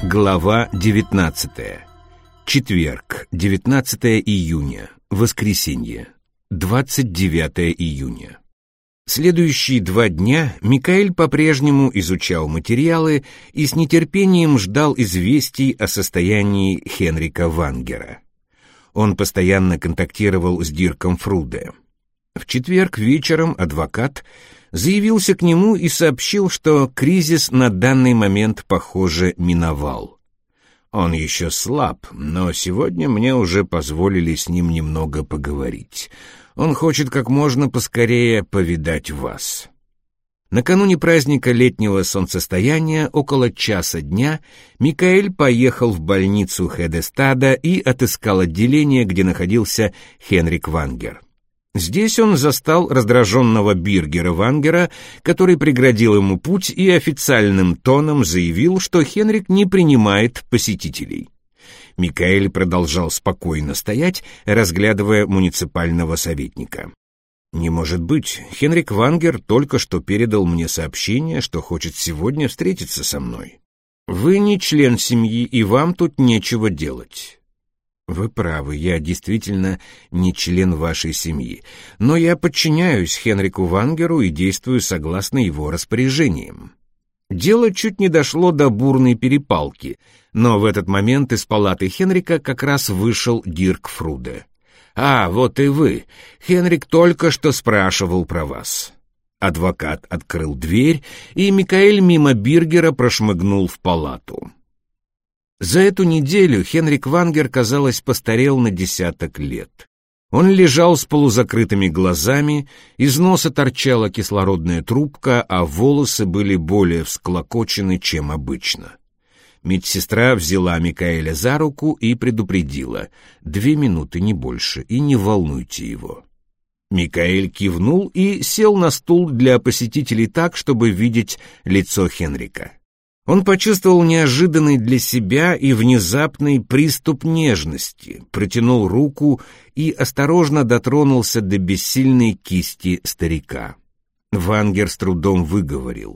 Глава 19. Четверг, 19 июня. Воскресенье, 29 июня. Следующие 2 дня Микаэль по-прежнему изучал материалы и с нетерпением ждал известий о состоянии Хенрика Вангера. Он постоянно контактировал с Дирком Фруде. В четверг вечером адвокат заявился к нему и сообщил, что кризис на данный момент, похоже, миновал. Он еще слаб, но сегодня мне уже позволили с ним немного поговорить. Он хочет как можно поскорее повидать вас. Накануне праздника летнего солнцестояния, около часа дня, Микаэль поехал в больницу Хедестада и отыскал отделение, где находился Хенрик Вангер. Здесь он застал раздраженного Биргера Вангера, который преградил ему путь и официальным тоном заявил, что Хенрик не принимает посетителей. Микаэль продолжал спокойно стоять, разглядывая муниципального советника. «Не может быть, Хенрик Вангер только что передал мне сообщение, что хочет сегодня встретиться со мной. Вы не член семьи, и вам тут нечего делать». «Вы правы, я действительно не член вашей семьи, но я подчиняюсь Хенрику Вангеру и действую согласно его распоряжениям». Дело чуть не дошло до бурной перепалки, но в этот момент из палаты Хенрика как раз вышел Дирк Фруде. «А, вот и вы. Хенрик только что спрашивал про вас». Адвокат открыл дверь, и Микаэль мимо Биргера прошмыгнул в палату. За эту неделю Хенрик Вангер, казалось, постарел на 10 лет. Он лежал с полузакрытыми глазами, из носа торчала кислородная трубка, а волосы были более всклокочены, чем обычно. Медсестра взяла Микаэля за руку и предупредила: 2 минуты, не больше, и не волнуйте его. Микаэль кивнул и сел на стул для посетителей так, чтобы видеть лицо Хенрика. Он почувствовал неожиданный для себя и внезапный приступ нежности, протянул руку и осторожно дотронулся до бессильной кисти старика. Вангер с трудом выговорил: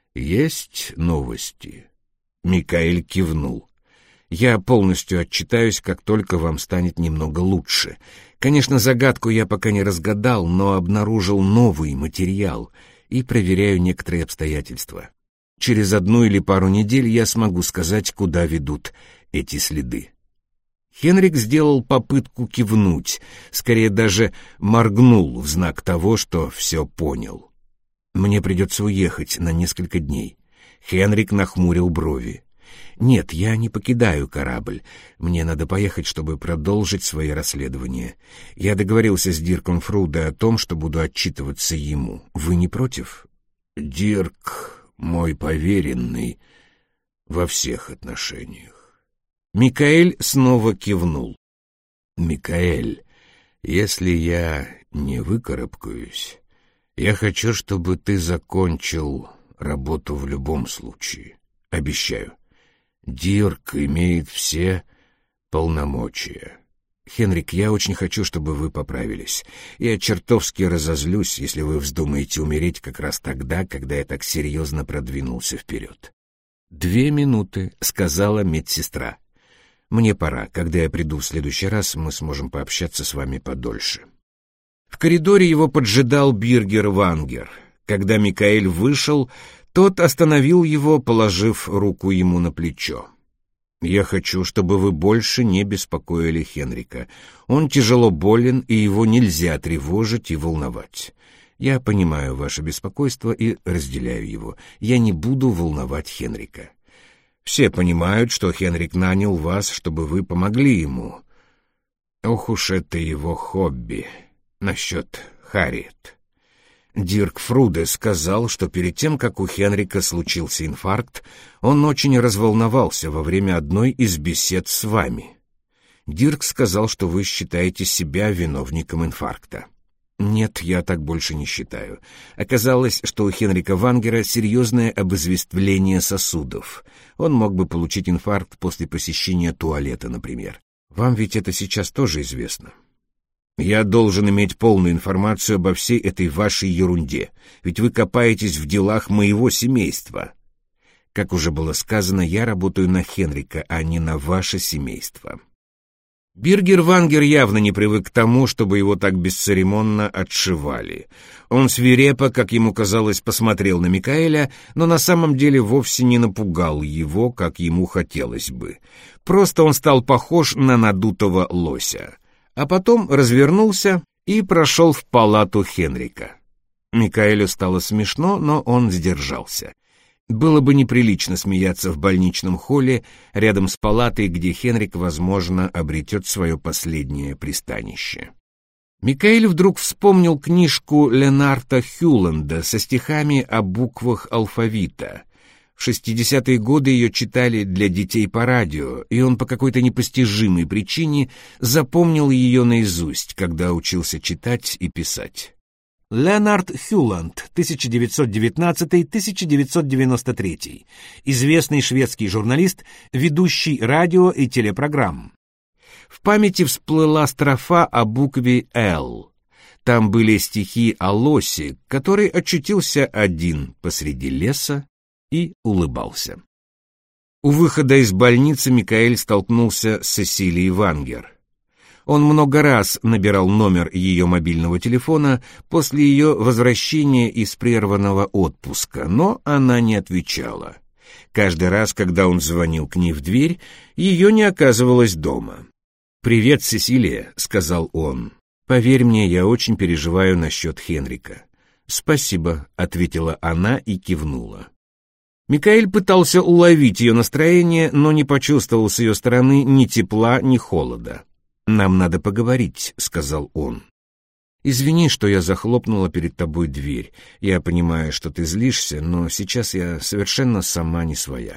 «Есть новости?» Микаэль кивнул. «Я полностью отчитаюсь, как только вам станет немного лучше. Конечно, загадку я пока не разгадал, но обнаружил новый материал и проверяю некоторые обстоятельства. Через 1 или пару недель я смогу сказать, куда ведут эти следы». Хенрик сделал попытку кивнуть, скорее даже моргнул в знак того, что все понял. «Мне придется уехать на несколько дней». Хенрик нахмурил брови. «Нет, я не покидаю корабль. Мне надо поехать, чтобы продолжить свои расследования. Я договорился с Дирком Фруде о том, что буду отчитываться ему. Вы не против?» «Дирк мой поверенный во всех отношениях». Микаэль снова кивнул. «Микаэль, если я не выкарабкаюсь, я хочу, чтобы ты закончил работу в любом случае. Обещаю. Дирк имеет все полномочия. Хенрик, я очень хочу, чтобы вы поправились. Я чертовски разозлюсь, если вы вздумаете умереть как раз тогда, когда я так серьезно продвинулся вперед». 2 минуты», — сказала медсестра. «Мне пора. Когда я приду в следующий раз, мы сможем пообщаться с вами подольше». В коридоре его поджидал Биргер Вангер. Когда Микаэль вышел, тот остановил его, положив руку ему на плечо. «Я хочу, чтобы вы больше не беспокоили Хенрика. Он тяжело болен, и его нельзя тревожить и волновать. Я понимаю ваше беспокойство и разделяю его. Я не буду волновать Хенрика. Все понимают, что Хенрик нанял вас, чтобы вы помогли ему. Ох уж это его хобби. Насчет Харриет. Дирк Фруде сказал, что перед тем, как у Хенрика случился инфаркт, он очень разволновался во время одной из бесед с вами. Дирк сказал, что вы считаете себя виновником инфаркта. Нет, я так больше не считаю. Оказалось, что у Хенрика Вангера серьезное обезвествление сосудов. Он мог бы получить инфаркт после посещения туалета, например. Вам ведь это сейчас тоже известно. Я должен иметь полную информацию обо всей этой вашей ерунде, ведь вы копаетесь в делах моего семейства. Как уже было сказано, я работаю на Хенрика, а не на ваше семейство». Биргер Вангер явно не привык к тому, чтобы его так бесцеремонно отшивали. Он свирепо, как ему казалось, посмотрел на Микаэля, но на самом деле вовсе не напугал его, как ему хотелось бы. Просто он стал похож на надутого лося. А потом развернулся и прошел в палату Хенрика. Микаэлю стало смешно, но он сдержался. Было бы неприлично смеяться в больничном холле рядом с палатой, где Хенрик, возможно, обретет свое последнее пристанище. Микаэль вдруг вспомнил книжку Ленарта Хюланда со стихами о буквах алфавита. В 60-е годы ее читали для детей по радио, и он по какой-то непостижимой причине запомнил ее наизусть, когда учился читать и писать. Ленард Хюланд, 1919-1993, известный шведский журналист, ведущий радио и телепрограмм. В памяти всплыла строфа о букве «Л». Там были стихи о лосе, который очутился один посреди леса и улыбался. У выхода из больницы Микаэль столкнулся с Сесилией Вангер. Он много раз набирал номер ее мобильного телефона после ее возвращения из прерванного отпуска, но она не отвечала. Каждый раз, когда он звонил к ней в дверь, ее не оказывалось дома. «Привет, Сесилия», — сказал он. «Поверь мне, я очень переживаю насчет Хенрика». «Спасибо», — ответила она и кивнула. Микаэль пытался уловить ее настроение, но не почувствовал с ее стороны ни тепла, ни холода. «Нам надо поговорить», — сказал он. «Извини, что я захлопнула перед тобой дверь. Я понимаю, что ты злишься, но сейчас я совершенно сама не своя».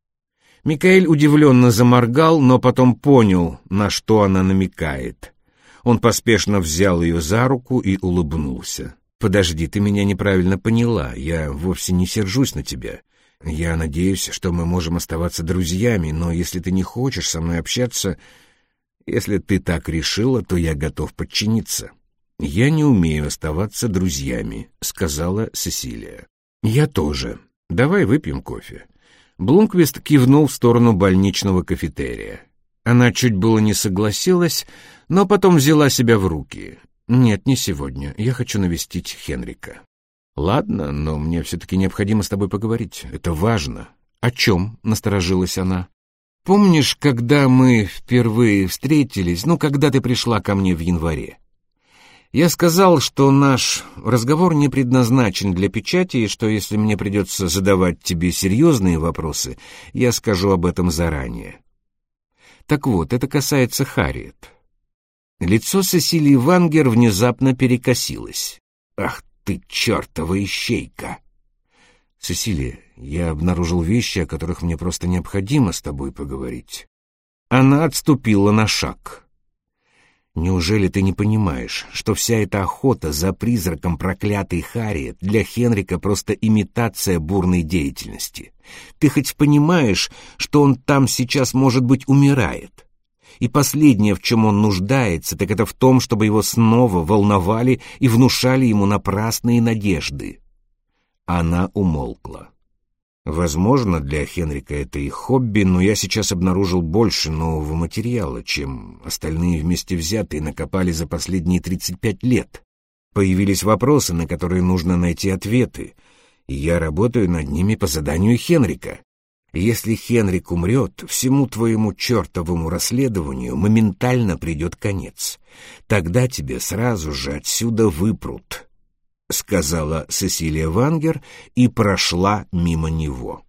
Микаэль удивленно заморгал, но потом понял, на что она намекает. Он поспешно взял ее за руку и улыбнулся. «Подожди, ты меня неправильно поняла. Я вовсе не сержусь на тебя. Я надеюсь, что мы можем оставаться друзьями, но если ты не хочешь со мной общаться... Если ты так решила, то я готов подчиниться». «Я не умею оставаться друзьями», — сказала Сесилия. «Я тоже. Давай выпьем кофе». Блумквист кивнул в сторону больничного кафетерия. Она чуть было не согласилась, но потом взяла себя в руки. «Нет, не сегодня. Я хочу навестить Хенрика». «Ладно, но мне все-таки необходимо с тобой поговорить. Это важно». «О чем?» — насторожилась она. «Помнишь, когда мы впервые встретились, когда ты пришла ко мне в январе? Я сказал, что наш разговор не предназначен для печати, и что если мне придется задавать тебе серьезные вопросы, я скажу об этом заранее. Так вот, это касается Харриет». Лицо Сесилии Вангер внезапно перекосилось. «Ах ты, чертова ищейка!» «Сесилия, я обнаружил вещи, о которых мне просто необходимо с тобой поговорить». Она отступила на шаг. «Неужели ты не понимаешь, что вся эта охота за призраком проклятой Харриет для Хенрика просто имитация бурной деятельности? Ты хоть понимаешь, что он там сейчас, может быть, умирает? И последнее, в чем он нуждается, так это в том, чтобы его снова волновали и внушали ему напрасные надежды». Она умолкла. «Возможно, для Хенрика это и хобби, но я сейчас обнаружил больше нового материала, чем остальные вместе взятые накопали за последние 35 лет. Появились вопросы, на которые нужно найти ответы, и я работаю над ними по заданию Хенрика. Если Хенрик умрет, всему твоему чертовому расследованию моментально придет конец. Тогда тебе сразу же отсюда выпрут», — сказала Сесилия Вангер и прошла мимо него.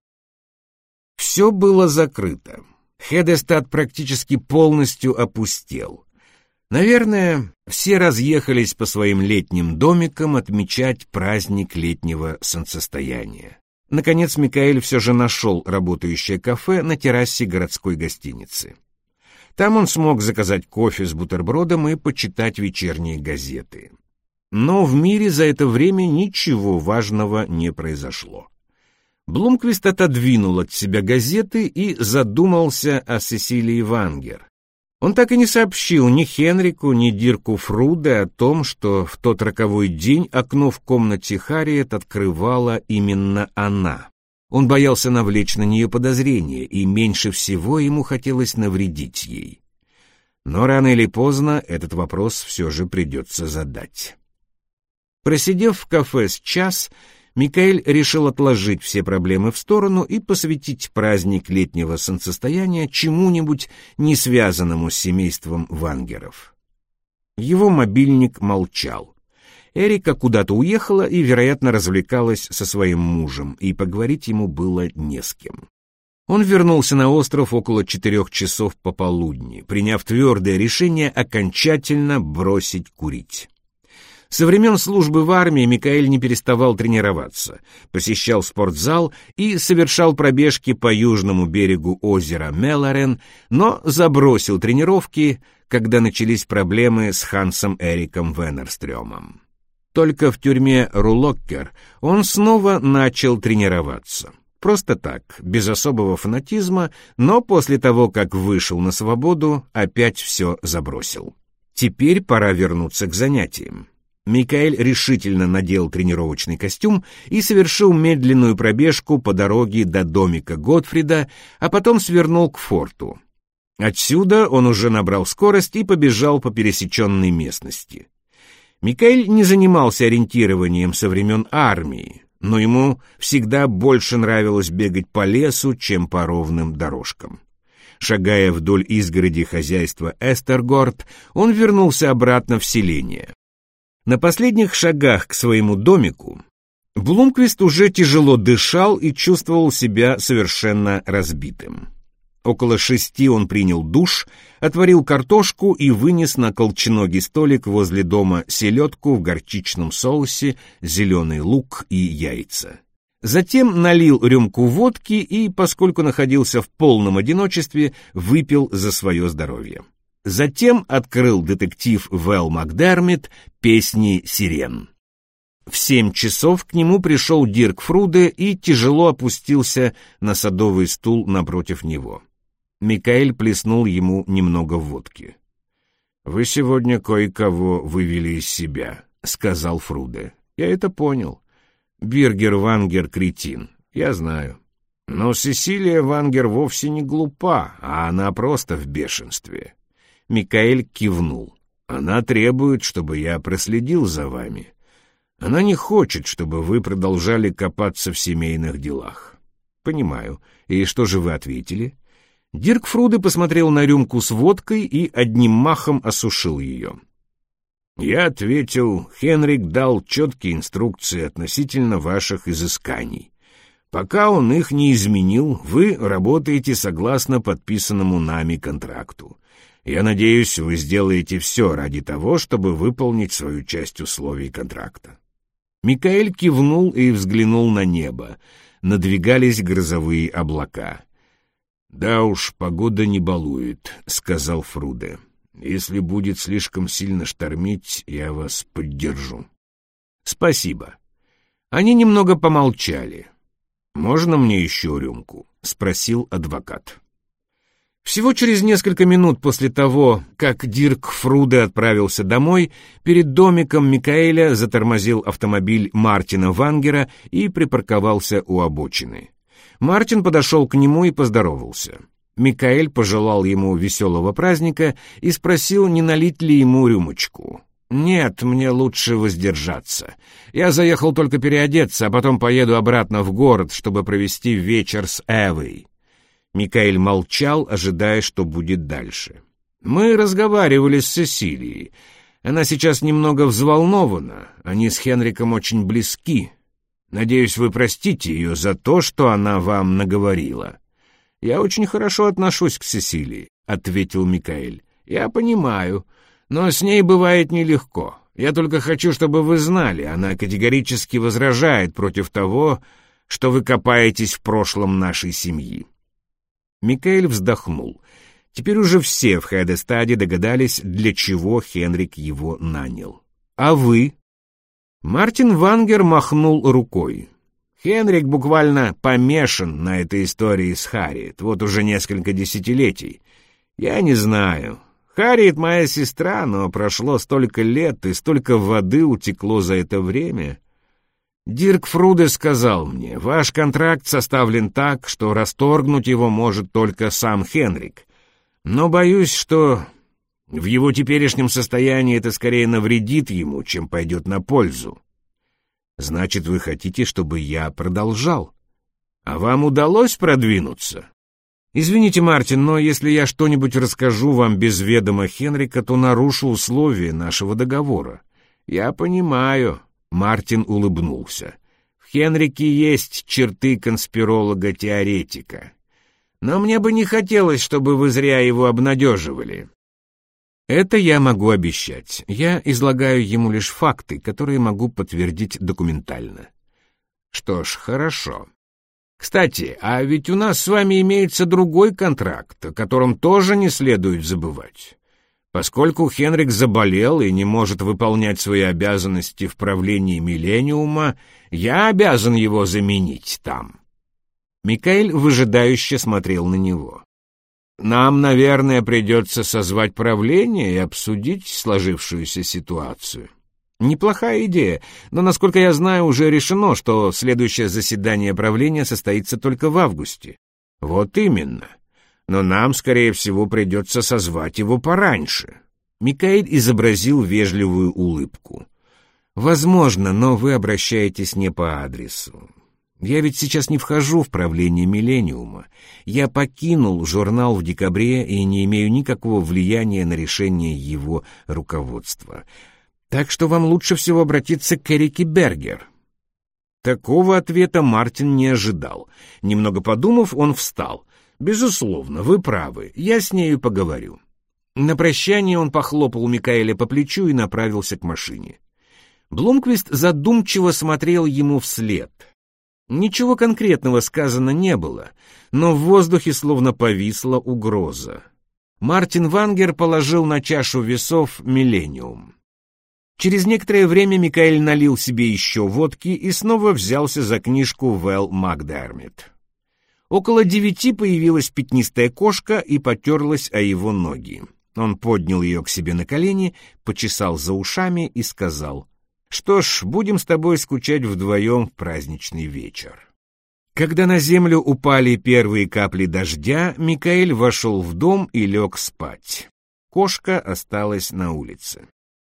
Все было закрыто. Хедестад практически полностью опустел. Наверное, все разъехались по своим летним домикам отмечать праздник летнего солнцестояния. Наконец Микаэль все же нашел работающее кафе на террасе городской гостиницы. Там он смог заказать кофе с бутербродом и почитать вечерние газеты. Но в мире за это время ничего важного не произошло. Блумквист отодвинул от себя газеты и задумался о Сесилии Вангер. Он так и не сообщил ни Хенрику, ни Дирку Фруде о том, что в тот роковой день окно в комнате Харриет открывала именно она. Он боялся навлечь на нее подозрения, и меньше всего ему хотелось навредить ей. Но рано или поздно этот вопрос все же придется задать. Просидев в кафе с час, Микаэль решил отложить все проблемы в сторону и посвятить праздник летнего солнцестояния чему-нибудь, не связанному с семейством Вангеров. Его мобильник молчал. Эрика куда-то уехала и, вероятно, развлекалась со своим мужем, и поговорить ему было не с кем. Он вернулся на остров около 4 часов пополудни, приняв твердое решение окончательно бросить курить. Со времен службы в армии Микаэль не переставал тренироваться, посещал спортзал и совершал пробежки по южному берегу озера Меларен, но забросил тренировки, когда начались проблемы с Хансом Эриком Венерстрёмом. Только в тюрьме Рулоккер он снова начал тренироваться. Просто так, без особого фанатизма, но после того, как вышел на свободу, опять все забросил. Теперь пора вернуться к занятиям. Микаэль решительно надел тренировочный костюм и совершил медленную пробежку по дороге до домика Готфрида, а потом свернул к форту. Отсюда он уже набрал скорость и побежал по пересеченной местности. Микаэль не занимался ориентированием со времен армии, но ему всегда больше нравилось бегать по лесу, чем по ровным дорожкам. Шагая вдоль изгороди хозяйства Эстергорд, он вернулся обратно в селение. На последних шагах к своему домику Блумквист уже тяжело дышал и чувствовал себя совершенно разбитым. Около 6 он принял душ, отварил картошку и вынес на колченогий столик возле дома селедку в горчичном соусе, зеленый лук и яйца. Затем налил рюмку водки и, поскольку находился в полном одиночестве, выпил за свое здоровье. Затем открыл детектив Вэл Макдермит «Песни сирен». В 7 часов к нему пришел Дирк Фруде и тяжело опустился на садовый стул напротив него. Микаэль плеснул ему немного водки. «Вы сегодня кое-кого вывели из себя», — сказал Фруде. «Я это понял. Биргер Вангер кретин, я знаю. Но Сесилия Вангер вовсе не глупа, а она просто в бешенстве». Микаэль кивнул. «Она требует, чтобы я проследил за вами. Она не хочет, чтобы вы продолжали копаться в семейных делах». «Понимаю. И что же вы ответили?» Дирк Фруде посмотрел на рюмку с водкой и одним махом осушил ее. «Я ответил, Хенрик дал четкие инструкции относительно ваших изысканий. Пока он их не изменил, вы работаете согласно подписанному нами контракту. Я надеюсь, вы сделаете все ради того, чтобы выполнить свою часть условий контракта». Микаэль кивнул и взглянул на небо. Надвигались грозовые облака. «Да уж, погода не балует», — сказал Фруде. «Если будет слишком сильно штормить, я вас поддержу». «Спасибо». Они немного помолчали. «Можно мне еще рюмку?» — спросил адвокат. Всего через несколько минут после того, как Дирк Фруде отправился домой, перед домиком Микаэля затормозил автомобиль Мартина Вангера и припарковался у обочины. Мартин подошел к нему и поздоровался. Микаэль пожелал ему веселого праздника и спросил, не налить ли ему рюмочку. «Нет, мне лучше воздержаться. Я заехал только переодеться, а потом поеду обратно в город, чтобы провести вечер с Эвой». Микаэль молчал, ожидая, что будет дальше. «Мы разговаривали с Сесилией. Она сейчас немного взволнована. Они с Хенриком очень близки. Надеюсь, вы простите ее за то, что она вам наговорила». «Я очень хорошо отношусь к Сесилии», — ответил Микаэль. «Я понимаю, но с ней бывает нелегко. Я только хочу, чтобы вы знали, она категорически возражает против того, что вы копаетесь в прошлом нашей семьи». Микаэль вздохнул. Теперь уже все в Хедестаде догадались, для чего Хенрик его нанял. «А вы?» Мартин Вангер махнул рукой. «Хенрик буквально помешан на этой истории с Харриет, вот уже несколько десятилетий. Я не знаю. Харриет моя сестра, но прошло столько лет, и столько воды утекло за это время». Дирк Фруде сказал мне, ваш контракт составлен так, что расторгнуть его может только сам Хенрик. Но боюсь, что в его теперешнем состоянии это скорее навредит ему, чем пойдет на пользу. Значит, вы хотите, чтобы я продолжал? А вам удалось продвинуться? Извините, Мартин, но если я что-нибудь расскажу вам без ведома Хенрика, то нарушу условия нашего договора. Я понимаю. Мартин улыбнулся. В Хенрике есть черты конспиролога-теоретика. Но мне бы не хотелось, чтобы вы зря его обнадеживали. Это я могу обещать. Я излагаю ему лишь факты, которые могу подтвердить документально. Что ж, хорошо. Кстати, а ведь у нас с вами имеется другой контракт, о котором тоже не следует забывать. Поскольку Хенрик заболел и не может выполнять свои обязанности в правлении Миллениума, я обязан его заменить там. Микаэль выжидающе смотрел на него. Нам, наверное, придется созвать правление и обсудить сложившуюся ситуацию. Неплохая идея, но, насколько я знаю, уже решено, что следующее заседание правления состоится только в августе. Вот именно. Но нам, скорее всего, придется созвать его пораньше. Микаэль изобразил вежливую улыбку. Возможно, но вы обращаетесь не по адресу. Я ведь сейчас не вхожу в правление Миллениума. Я покинул журнал в декабре и не имею никакого влияния на решение его руководства. Так что вам лучше всего обратиться к Эрике Бергер». Такого ответа Мартин не ожидал. Немного подумав, он встал. «Безусловно, вы правы, я с нею поговорю». На прощание он похлопал Микаэля по плечу и направился к машине. Блумквист задумчиво смотрел ему вслед. Ничего конкретного сказано не было, но в воздухе словно повисла угроза. Мартин Вангер положил на чашу весов «Миллениум». Через некоторое время Микаэль налил себе еще водки и снова взялся за книжку Вэл Макдермит. Около 9 появилась пятнистая кошка и потерлась о его ноги. Он поднял ее к себе на колени, почесал за ушами и сказал: «Что ж, будем с тобой скучать вдвоем в праздничный вечер». Когда на землю упали первые капли дождя, Микаэль вошел в дом и лег спать. Кошка осталась на улице.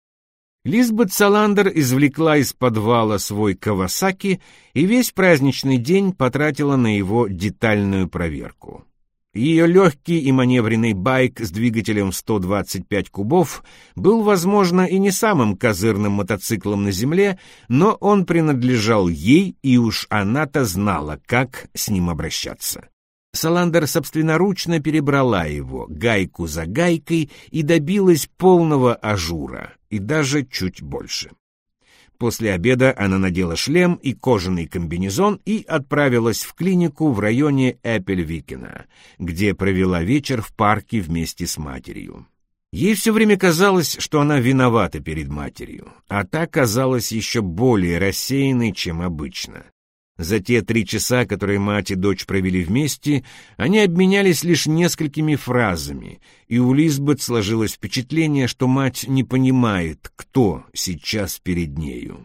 Лизбет Саландер извлекла из подвала свой Кавасаки и весь праздничный день потратила на его детальную проверку. Ее легкий и маневренный байк с двигателем в 125 кубов был, возможно, и не самым козырным мотоциклом на земле, но он принадлежал ей, и уж она-то знала, как с ним обращаться. Саландер собственноручно перебрала его гайку за гайкой и добилась полного ажура, и даже чуть больше. После обеда она надела шлем и кожаный комбинезон и отправилась в клинику в районе Эппельвикена, где провела вечер в парке вместе с матерью. Ей все время казалось, что она виновата перед матерью, а та казалась еще более рассеянной, чем обычно. За те 3 часа, которые мать и дочь провели вместе, они обменялись лишь несколькими фразами, и у Лизбет сложилось впечатление, что мать не понимает, кто сейчас перед нею.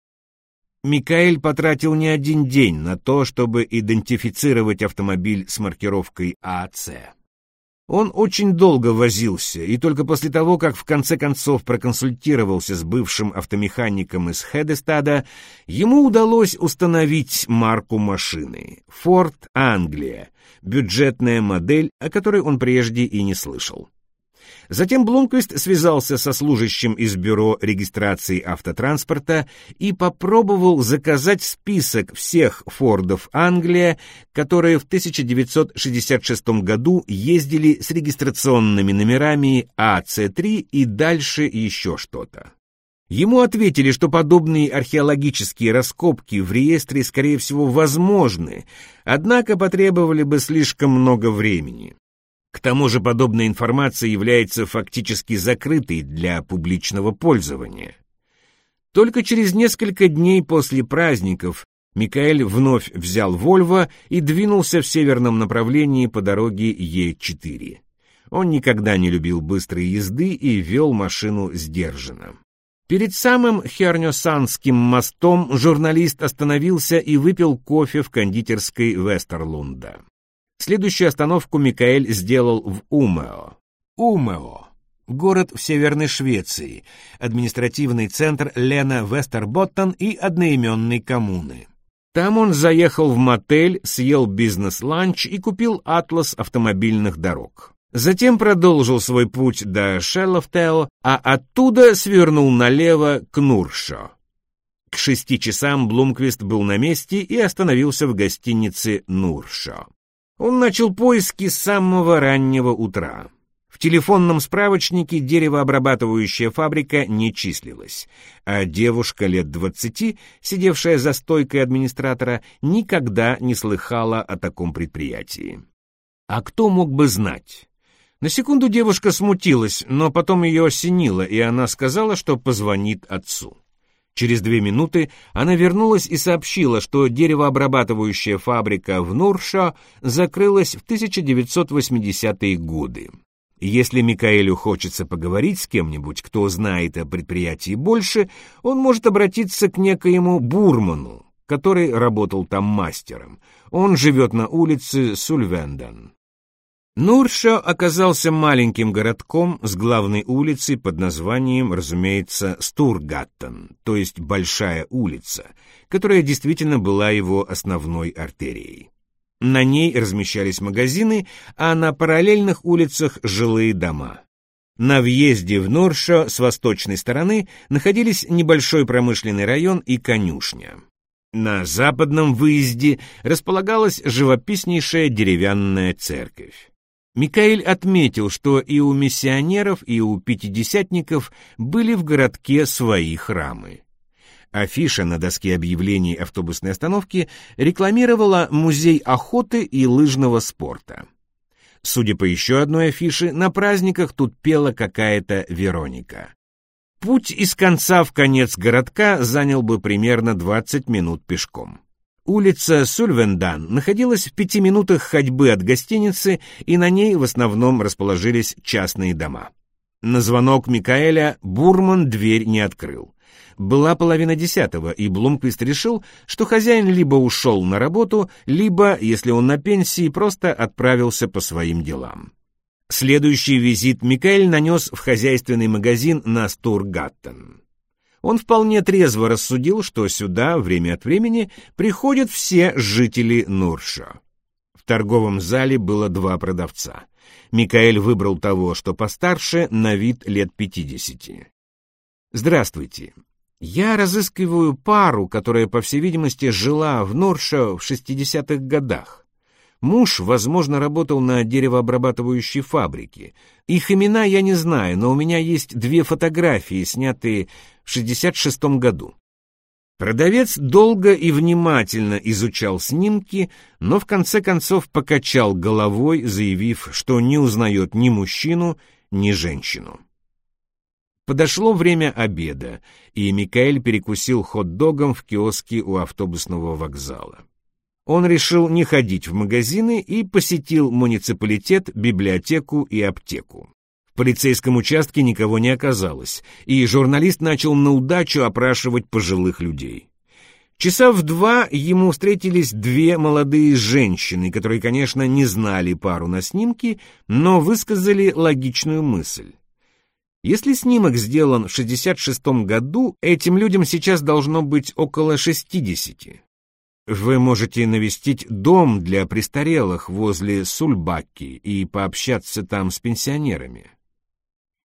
Микаэль потратил не один день на то, чтобы идентифицировать автомобиль с маркировкой АЦ. Он очень долго возился, и только после того, как в конце концов проконсультировался с бывшим автомехаником из Хедестада, ему удалось установить марку машины — Ford Anglia, бюджетная модель, о которой он прежде и не слышал. Затем Блумквист связался со служащим из бюро регистрации автотранспорта и попробовал заказать список всех Фордов Англия, которые в 1966 году ездили с регистрационными номерами АЦ3 и дальше еще что-то. Ему ответили, что подобные археологические раскопки в реестре, скорее всего, возможны, однако потребовали бы слишком много времени. К тому же подобная информация является фактически закрытой для публичного пользования. Только через несколько дней после праздников Микаэль вновь взял Вольво и двинулся в северном направлении по дороге Е4. Он никогда не любил быстрой езды и вел машину сдержанно. Перед самым Хернёсандским мостом журналист остановился и выпил кофе в кондитерской Вестерлунда. Следующую остановку Микаэль сделал в Умеå. Умеå — город в Северной Швеции, административный центр Лена Вестерботтен и одноименной коммуны. Там он заехал в мотель, съел бизнес-ланч и купил атлас автомобильных дорог. Затем продолжил свой путь до Шеллофтео, а оттуда свернул налево к Нуршо. К 6 часам Блумквист был на месте и остановился в гостинице Нуршо. Он начал поиски с самого раннего утра. В телефонном справочнике деревообрабатывающая фабрика не числилась, а девушка лет 20, сидевшая за стойкой администратора, никогда не слыхала о таком предприятии. А кто мог бы знать? На секунду девушка смутилась, но потом ее осенило, и она сказала, что позвонит отцу. Через 2 минуты она вернулась и сообщила, что деревообрабатывающая фабрика в Нуршо закрылась в 1980-е годы. Если Микаэлю хочется поговорить с кем-нибудь, кто знает о предприятии больше, он может обратиться к некоему Бурману, который работал там мастером. Он живет на улице Сульвенден. Нуршо оказался маленьким городком с главной улицей под названием, разумеется, Стургаттен, то есть Большая улица, которая действительно была его основной артерией. На ней размещались магазины, а на параллельных улицах жилые дома. На въезде в Нуршо с восточной стороны находились небольшой промышленный район и конюшня. На западном выезде располагалась живописнейшая деревянная церковь. Микаэль отметил, что и у миссионеров, и у пятидесятников были в городке свои храмы. Афиша на доске объявлений автобусной остановки рекламировала музей охоты и лыжного спорта. Судя по еще одной афише, на праздниках тут пела какая-то Вероника. Путь из конца в конец городка занял бы примерно 20 минут пешком. Улица Сульвендан находилась в 5 минутах ходьбы от гостиницы, и на ней в основном расположились частные дома. На звонок Микаэля Бурман дверь не открыл. Была 9:30, и Блумквист решил, что хозяин либо ушел на работу, либо, если он на пенсии, просто отправился по своим делам. Следующий визит Микаэль нанес в хозяйственный магазин на Стургаттен. Он вполне трезво рассудил, что сюда время от времени приходят все жители Нуршо. В торговом зале было 2 продавца. Микаэль выбрал того, что постарше, на вид лет 50. «Здравствуйте. Я разыскиваю пару, которая, по всей видимости, жила в Нуршо в 60-х годах. Муж, возможно, работал на деревообрабатывающей фабрике. Их имена я не знаю, но у меня есть 2 фотографии, снятые в 66-м году». Продавец долго и внимательно изучал снимки, но в конце концов покачал головой, заявив, что не узнает ни мужчину, ни женщину. Подошло время обеда, и Микаэль перекусил хот-догом в киоске у автобусного вокзала. Он решил не ходить в магазины и посетил муниципалитет, библиотеку и аптеку. В полицейском участке никого не оказалось, и журналист начал на удачу опрашивать пожилых людей. Часа в 2 ему встретились 2 молодые женщины, которые, конечно, не знали пару на снимке, но высказали логичную мысль. Если снимок сделан в 66-м году, этим людям сейчас должно быть около 60. Вы можете навестить дом для престарелых возле Сульбакки и пообщаться там с пенсионерами.